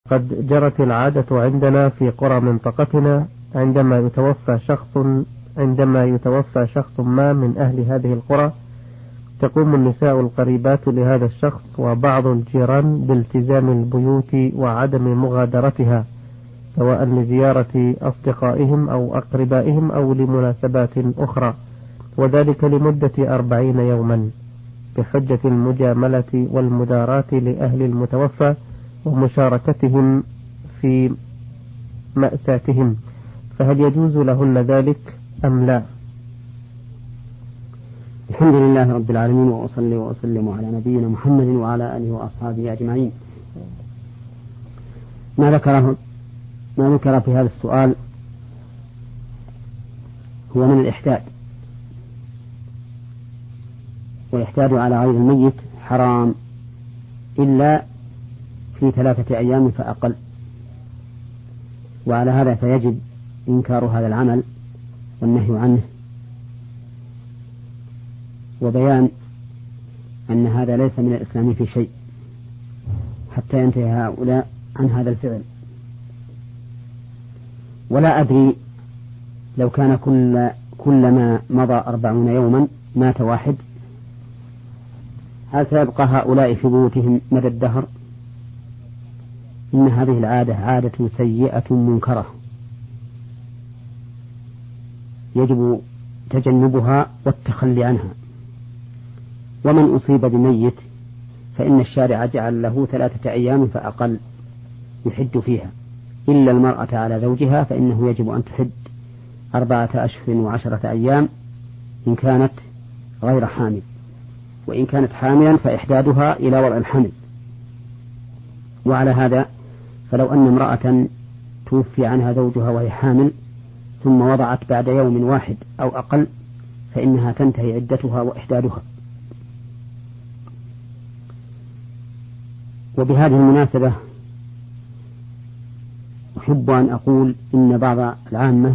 قد جرت العادة عندنا في قرى منطقتنا عندما يتوفى شخص ما من أهل هذه القرى، تقوم النساء القريبات لهذا الشخص وبعض الجيران بالتزام البيوت وعدم مغادرتها، سواء لزيارة أصدقائهم أو أقربائهم أو لمناسبات أخرى، وذلك لمدة 40 يوما، بحجة المجاملة والمداراة لأهل المتوفى ومشاركتهم في مأساتهم، فهل يجوز لهن ذلك أم لا؟ الحمد لله رب العالمين، وأصلي وأسلم على نبينا محمد وعلى آله وأصحابه أجمعين. ما ذكر في هذا السؤال هو من الإحداد، والإحداد على غير الميت حرام إلا في 3 أيام فأقل، وعلى هذا فيجب إنكار هذا العمل والنهي عنه، وبيان أن هذا ليس من الإسلام في شيء حتى ينتهي هؤلاء عن هذا الفعل. ولا أدري لو كان كلما مضى 40 يوما مات واحد، هل سيبقى هؤلاء في بيوتهم مدى الدهر؟ إن هذه العادة عادة سيئة منكرة يجب تجنبها والتخلي عنها. ومن أصيب بميت فإن الشارع جعل له 3 أيام فأقل يحد فيها، إلا المرأة على زوجها فإنه يجب أن تحد 4 أشهر و10 أيام إن كانت غير حامل، وإن كانت حاملا فإحدادها إلى وضع الحمل. وعلى هذا فلو أن امرأة توفي عنها زوجها وهي حامل ثم وضعت بعد يوم واحد أو أقل فإنها تنتهي عدتها وإحدادها. وبهذه المناسبة أحب أن أقول إن بعض العامة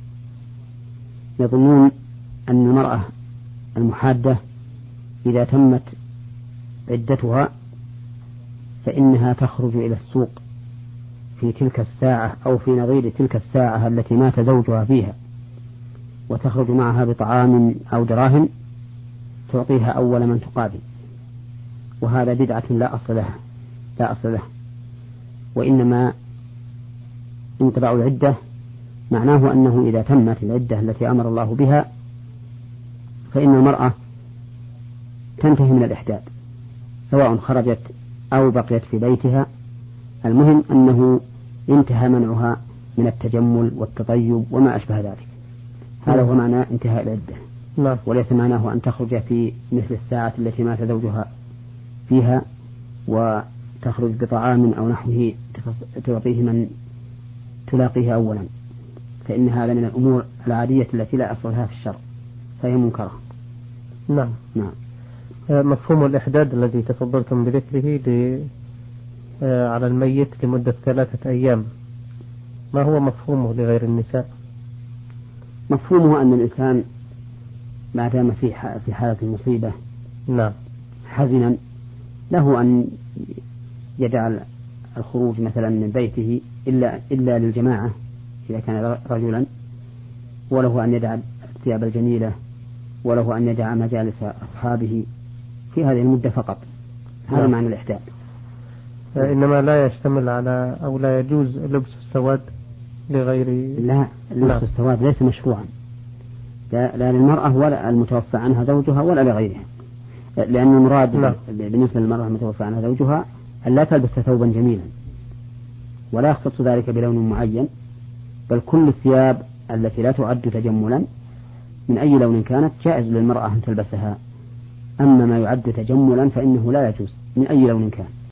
يظنون أن المرأة المحادة إذا تمت عدتها فإنها تخرج إلى السوق في تلك الساعة أو في نظير تلك الساعة التي مات زوجها فيها، وتخرج معها بطعام أو دراهم تعطيها أول من تقابل، وهذا بدعة لا أصل له. وإنما انقضاء العدة معناه أنه إذا تمت العدة التي أمر الله بها فإن المرأة تنتهي من الإحداد سواء خرجت أو بقيت في بيتها، المهم أنه انتهى منعها من التجمل والتطيب وما أشبه ذلك. هذا هو معنى انتهاء العدة، وليس معناه أن تخرج في مثل الساعة التي مات زوجها فيها وتخرج بطعام أو نحوه تعطيه من تلاقيه أولا، فإن هذا من الأمور العادية التي لا أصل لها في الشرع فهي منكرة. نعم. مفهوم الإحداد الذي تفضلتم بذكره على الميت لمدة 3 أيام، ما هو مفهومه لغير النساء؟ مفهومه أن الإنسان ما دام في حالة المصيبة حزنا له أن يجعل الخروج مثلا من بيته إلا للجماعة إذا كان رجلا، وله أن يدع الثياب الجميلة، وله أن يدع مجالس أصحابه في هذه المدة فقط. هذا معنى الإحداد. إنما لا يشتمل على أو لا يجوز لبس السواد لغير. لا، لبس السواد ليس مشروعا لا للمرأة ولا المتوفى عنها زوجها ولا لغيرها، لأن المراد بالنسبة للمرأة المتوفى عنها زوجها أن لا تلبس ثوبا جميلا، ولا يختص ذلك بلون معين، بل كل الثياب التي لا تعد تجملا من أي لون كانت جائز للمرأة أن تلبسها. أما ما يعد تجملا فإنه لا يجوز من أي لون كان.